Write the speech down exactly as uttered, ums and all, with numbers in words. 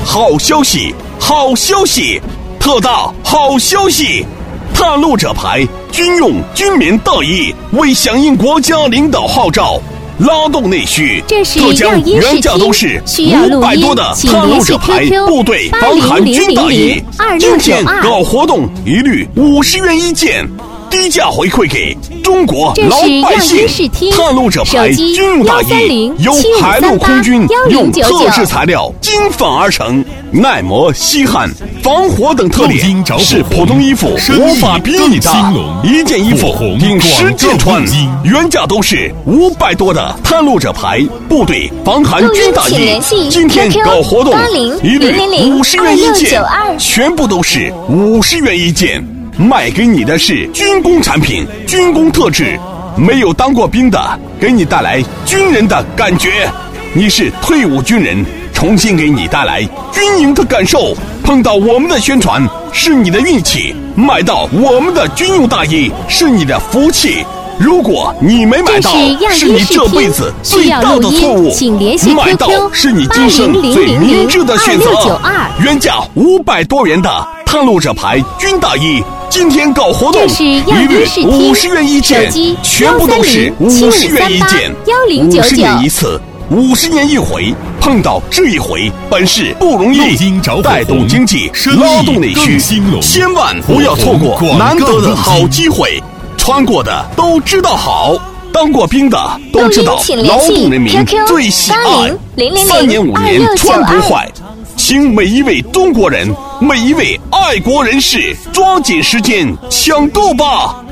好消息，好消息，特大好消息！探路者牌军用军棉大衣，为响应国家领导号召，拉动内需。 这是浙江原价都是五百多的探路者牌部队防寒军大衣，今天搞活动一律五十元一件。低价回馈给中国老百姓。探路者牌军用大衣由海陆空军用特制材料精纺而成，耐磨、吸汗、防火等特点是普通衣服无法比拟的。一件衣服顶十件穿，原价都是五百多的探路者牌部队防寒军大衣，今天搞活动一律五十元一件，全部都是五十元一件。卖给你的是军工产品，军工特质，没有当过兵的，给你带来军人的感觉。你是退伍军人，重新给你带来军营的感受。碰到我们的宣传是你的运气，买到我们的军用大衣是你的福气。如果你没买到，是你这辈子最大的错误。买到是你今生最明智的选择。原价五百多元的探路者牌军大衣，今天搞活动一律五十元一件，全部都是五十元一件，五十年一次，五十年一回。碰到这一回，本事不容易，带动经济，拉动内需，千万不要错过难得的好机会。穿过的都知道好，当过兵的都知道劳动人民最喜爱，三年五年穿不坏。请每一位中国人，每一位爱国人士抓紧时间抢购吧。